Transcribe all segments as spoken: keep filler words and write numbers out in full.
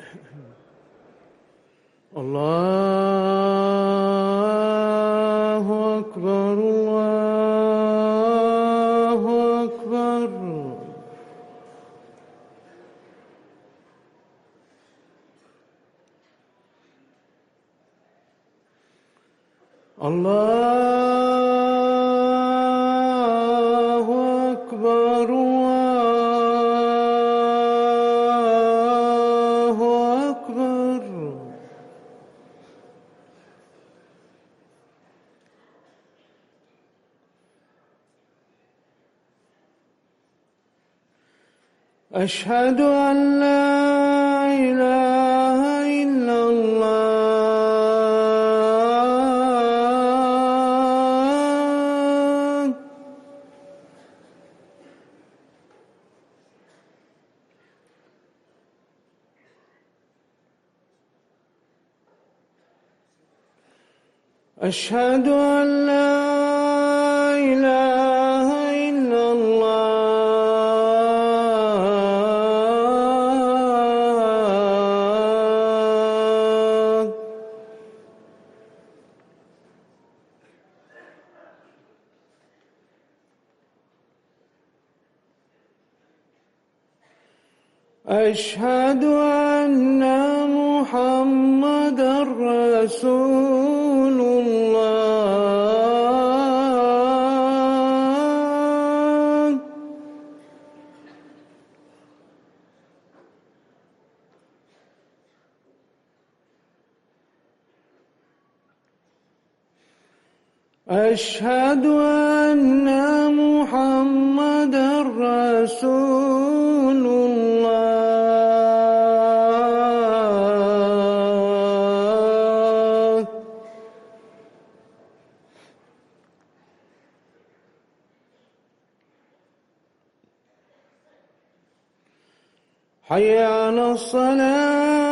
الله أكبر الله أكبر. الله أكبر الله أكبر. أشهد أن لا إله إلا الله. أشهد أن لا إله إلا الله. أشهد أن محمدًا رسول الله. أشهد أن محمدًا رسول الله. حي على الصلاة.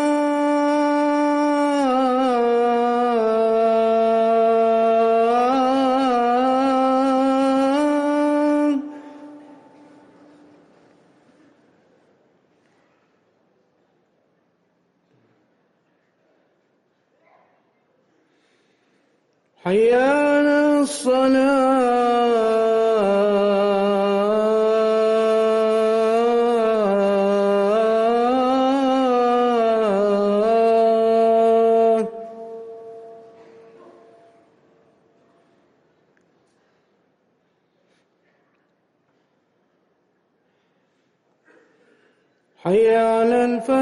حي على الصلاة. حي على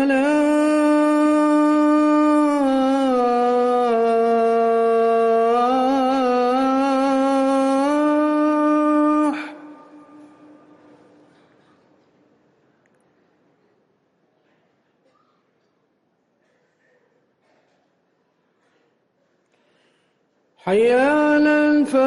الفلاح. حي على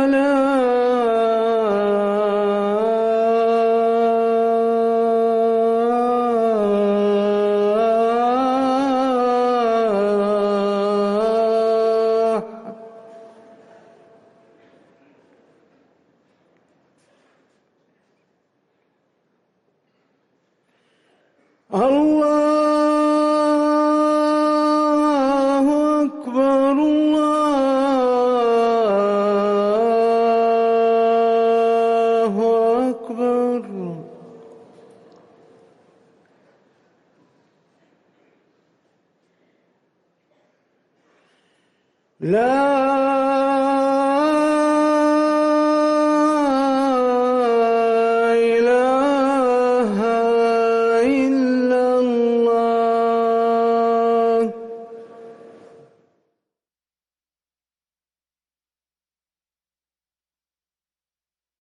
الفلاح. الله أكبر الله أكبر. لا